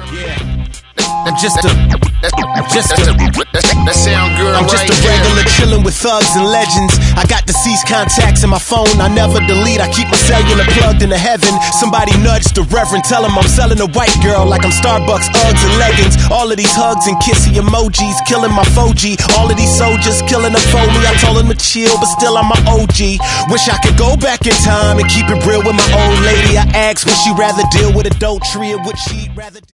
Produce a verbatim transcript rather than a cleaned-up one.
I'm just a, just a, that sound good. I'm just right a regular chillin' with thugs and legends. I got deceased contacts in my phone, I never delete. I keep my cellular plugged into heaven. Somebody nudged the reverend, tell him I'm selling a white girl like I'm Starbucks, Uggs and leggings. All of these hugs and kissy emojis, killing my four G. All of these soldiers killing them for me. I told them to chill, but still I'm my O G. Wish I could go back in time and keep it real with my old lady. I asked would she rather deal with adultery or would she rather